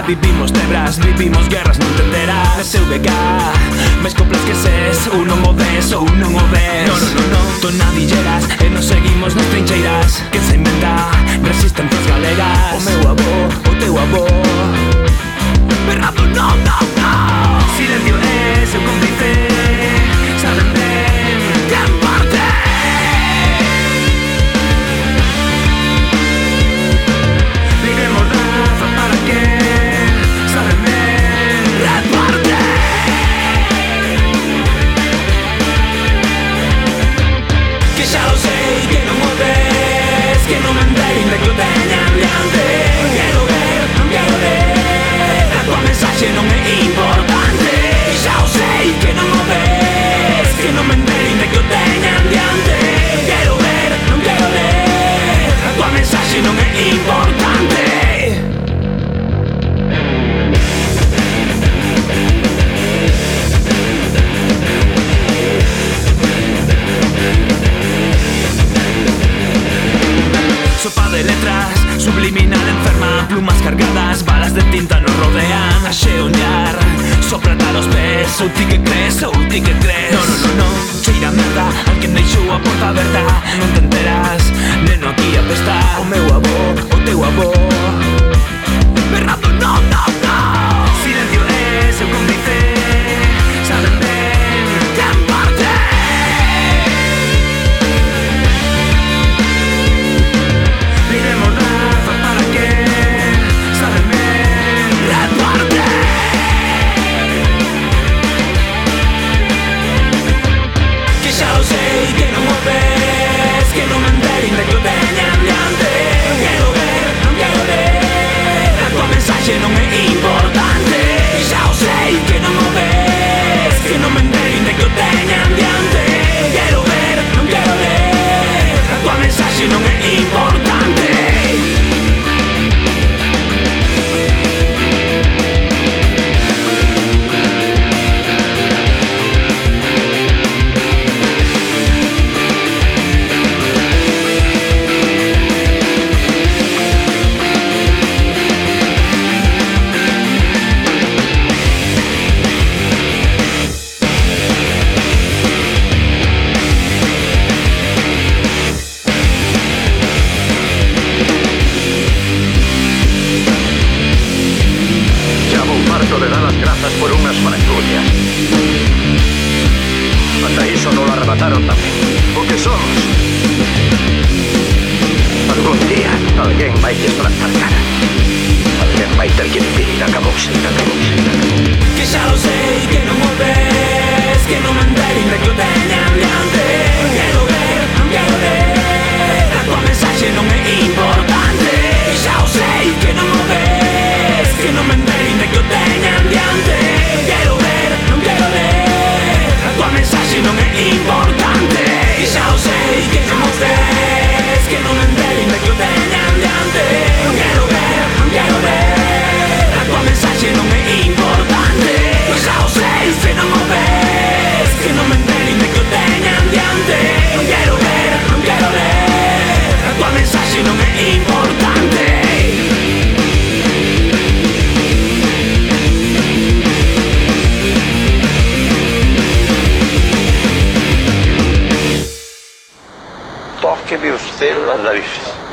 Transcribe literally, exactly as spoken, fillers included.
vivimos tebras, vivimos guerras, non entenderás. S V K, máis coplas que ses, un non o ves ou non o ves. No, no, no, no, tonadilleras e nos seguimos nas trincheiras. Que se inventa resistencias galegas. O meu avó, o teu avó, berrando non, non, non. Silencio é seu cómplice, saben ben quen parte. Libremos raza para que saben ben reparte. Que xa lo sei, que non o ves, que non me enterin de que o teñan diante. Quero ver, non quero ler, a tua mensaxe non é importante. Que xa o sei, que non o ves, que non me enterin de que o teñan diante. Quero ver, non quero ler, a tua mensaxe non é importante. Sopa de letras, subliminal enferma, plumas cargadas, balas de tinta nos rodean. A xeonllar, sopra a los pés, ou ti que crees, ou ti que crees. No, no, no, no, cheira merda, alguén deixou a porta aberta. Non te enteras, neno aquí apesta. O meu avó, o teu avó, berrando non, non, non. Silencio é seu cómplice, saben ben quen parte. Libremos raza para que saben ben reparte. Que xa o sei, que non o ves, que non me enterin de que o teñan diante. Non quero ver, non quero ler, a tua mensaxe non é importante. Que xa o sei, que non o ves, que non me enterin de que o teñan diante. Quero ver, non quero ler, a tua mensaxe non é importante. De dar las grazas por unhas fracturias. Ata iso non lo arrebataron tamén. O que somos. Algún día alguén vai que plantar cara. Alguén vai ter que dicir acabouse, acabouse, acabouse. Que xa lo sei, que non o ves, que non me enterin de que o teñan diante. Quero ver, non quero ler, a tua mensaxe non é importante. Que xa o sei, que non o ves, que non me enterin de que o teñan diante. Quero ver, non quero ler, a tua mensaxe non é importante. Que xa o sei, que non o ves, que non me enterin de que o teñan diante. Quero ver, non quero ler, a tua mensaxe non é importante. Que xa o sei, que non o ves, que non me enterin de que o teñan diante. Quero ver, non quero ler, a tua mensaxe non é importante. Tóqueme usted las narices.